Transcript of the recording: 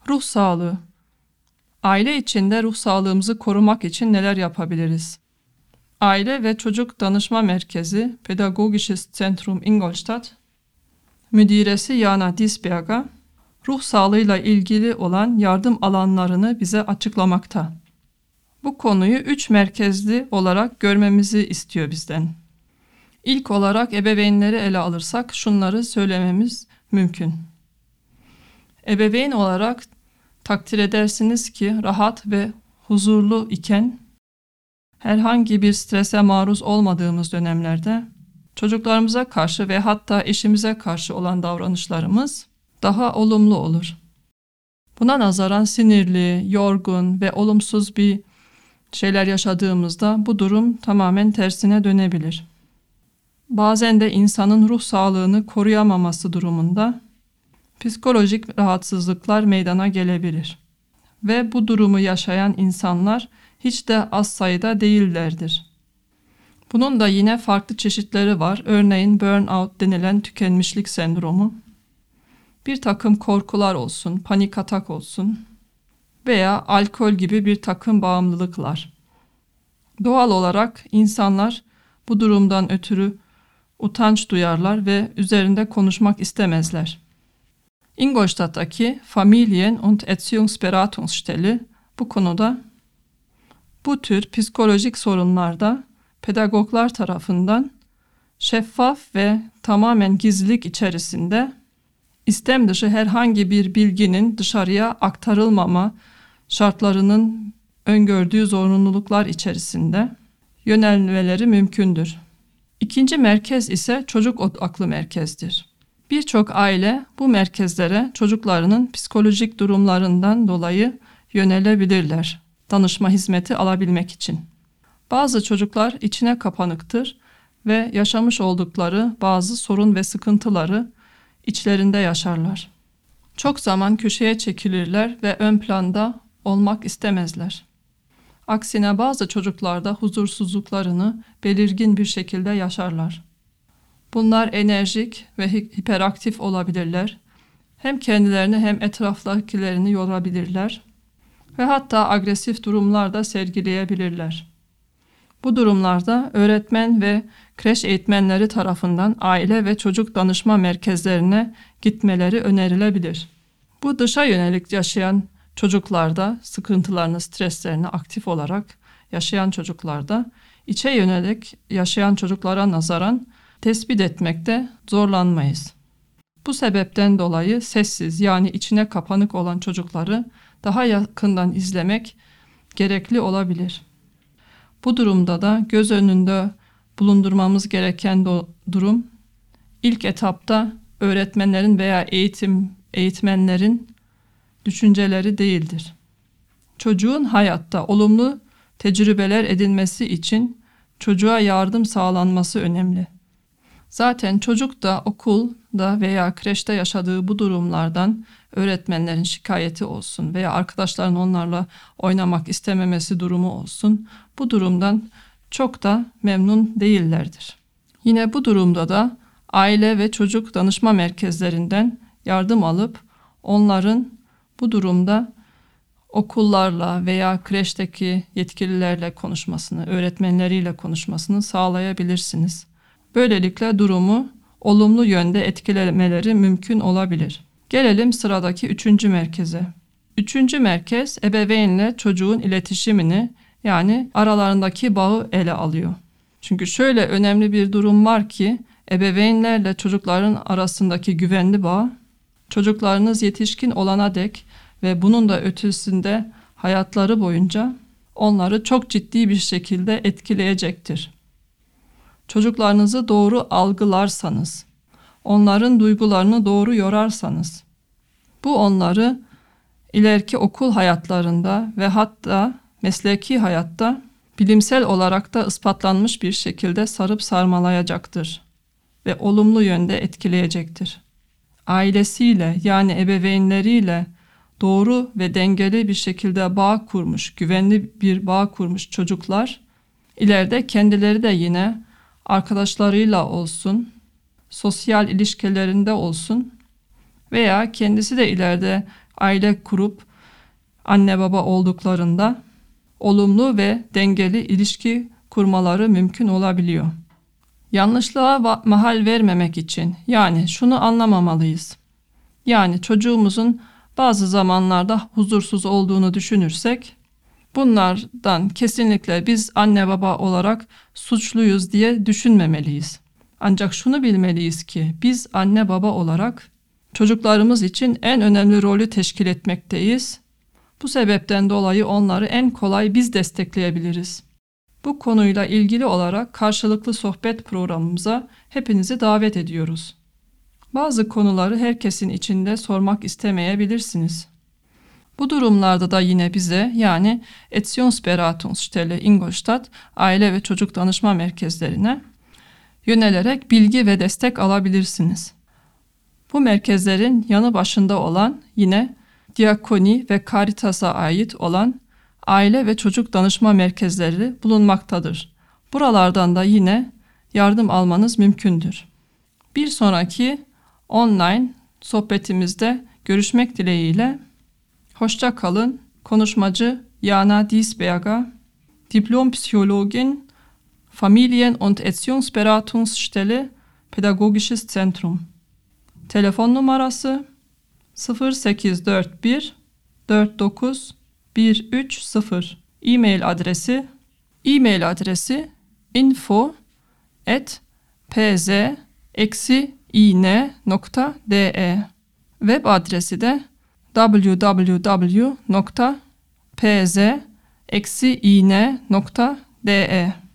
Ruh sağlığı. Aile içinde ruh sağlığımızı korumak için neler yapabiliriz? Aile ve Çocuk Danışma Merkezi Pädagogisches Zentrum Ingolstadt müdiresi Jana Disberger, ruh sağlığıyla ilgili olan yardım alanlarını bize açıklamakta. Bu konuyu 3 merkezli olarak görmemizi istiyor bizden. İlk olarak ebeveynleri ele alırsak şunları söylememiz mümkün. Ebeveyn olarak takdir edersiniz ki rahat ve huzurlu iken herhangi bir strese maruz olmadığımız dönemlerde çocuklarımıza karşı ve hatta eşimize karşı olan davranışlarımız daha olumlu olur. Buna nazaran sinirli, yorgun ve olumsuz bir şeyler yaşadığımızda bu durum tamamen tersine dönebilir. Bazen de insanın ruh sağlığını koruyamaması durumunda psikolojik rahatsızlıklar meydana gelebilir. Ve bu durumu yaşayan insanlar hiç de az sayıda değillerdir. Bunun da yine farklı çeşitleri var. Örneğin burnout denilen tükenmişlik sendromu, bir takım korkular olsun, panik atak olsun veya alkol gibi bir takım bağımlılıklar. Doğal olarak insanlar bu durumdan ötürü utanç duyarlar ve üzerinde konuşmak istemezler. Ingolstadt'taki Familien- und Erziehungsberatungsstelle bu konuda bu tür psikolojik sorunlarda pedagoglar tarafından şeffaf ve tamamen gizlilik içerisinde istem dışı herhangi bir bilginin dışarıya aktarılmama şartlarının öngördüğü zorunluluklar içerisinde yönelmeleri mümkündür. İkinci merkez ise çocuk odaklı merkezdir. Birçok aile bu merkezlere çocuklarının psikolojik durumlarından dolayı yönelebilirler, danışma hizmeti alabilmek için. Bazı çocuklar içine kapanıktır ve yaşamış oldukları bazı sorun ve sıkıntıları içlerinde yaşarlar. Çok zaman köşeye çekilirler ve ön planda olmak istemezler. Aksine bazı çocuklarda huzursuzluklarını belirgin bir şekilde yaşarlar. Bunlar enerjik ve hiperaktif olabilirler. Hem kendilerini hem etraftakilerini yorabilirler ve hatta agresif durumlar da sergileyebilirler. Bu durumlarda öğretmen ve kreş eğitmenleri tarafından aile ve çocuk danışma merkezlerine gitmeleri önerilebilir. Bu dışa yönelik yaşayan çocuklarda sıkıntılarını, streslerini aktif olarak yaşayan çocuklarda içe yönelik yaşayan çocuklara nazaran tespit etmekte zorlanmayız. Bu sebepten dolayı sessiz yani içine kapanık olan çocukları daha yakından izlemek gerekli olabilir. Bu durumda da göz önünde bulundurmamız gereken durum ilk etapta öğretmenlerin veya eğitmenlerin düşünceleri değildir. Çocuğun hayatta olumlu tecrübeler edinmesi için çocuğa yardım sağlanması önemli. Zaten çocuk da okulda veya kreşte yaşadığı bu durumlardan öğretmenlerin şikayeti olsun veya arkadaşların onlarla oynamak istememesi durumu olsun, bu durumdan çok da memnun değillerdir. Yine bu durumda da aile ve çocuk danışma merkezlerinden yardım alıp onların bu durumda okullarla veya kreşteki yetkililerle konuşmasını, öğretmenleriyle konuşmasını sağlayabilirsiniz. Böylelikle durumu olumlu yönde etkilemeleri mümkün olabilir. Gelelim sıradaki 3. merkeze. 3. merkez ebeveynle çocuğun iletişimini yani aralarındaki bağı ele alıyor. Çünkü şöyle önemli bir durum var ki ebeveynlerle çocukların arasındaki güvenli bağ çocuklarınız yetişkin olana dek ve bunun da ötesinde hayatları boyunca onları çok ciddi bir şekilde etkileyecektir. Çocuklarınızı doğru algılarsanız, onların duygularını doğru yorarsanız, bu onları ileriki okul hayatlarında ve hatta mesleki hayatta bilimsel olarak da ispatlanmış bir şekilde sarıp sarmalayacaktır ve olumlu yönde etkileyecektir. Ailesiyle yani ebeveynleriyle doğru ve dengeli bir şekilde bağ kurmuş, güvenli bir bağ kurmuş çocuklar ileride kendileri de yine arkadaşlarıyla olsun, sosyal ilişkilerinde olsun veya kendisi de ileride aile kurup anne baba olduklarında olumlu ve dengeli ilişki kurmaları mümkün olabiliyor. Yanlışlığa mahal vermemek için yani şunu anlamamalıyız. Yani çocuğumuzun bazı zamanlarda huzursuz olduğunu düşünürsek bunlardan kesinlikle biz anne baba olarak suçluyuz diye düşünmemeliyiz. Ancak şunu bilmeliyiz ki biz anne baba olarak çocuklarımız için en önemli rolü teşkil etmekteyiz. Bu sebepten dolayı onları en kolay biz destekleyebiliriz. Bu konuyla ilgili olarak karşılıklı sohbet programımıza hepinizi davet ediyoruz. Bazı konuları herkesin içinde sormak istemeyebilirsiniz. Bu durumlarda da yine bize yani Erziehungsberatungsstelle Ingolstadt Aile ve Çocuk Danışma Merkezlerine yönelerek bilgi ve destek alabilirsiniz. Bu merkezlerin yanı başında olan yine Diakoni ve Caritas'a ait olan aile ve çocuk danışma merkezleri bulunmaktadır. Buralardan da yine yardım almanız mümkündür. Bir sonraki online sohbetimizde görüşmek dileğiyle. Hoşça kalın. Konuşmacı Jana Diesberger, Diplompsychologin, Familien- und Erziehungsberatungsstelle Pädagogisches Zentrum. Telefon numarası 0841 49 130. E-mail adresi info@pz-in.de. Web adresi de www.pz-in.de.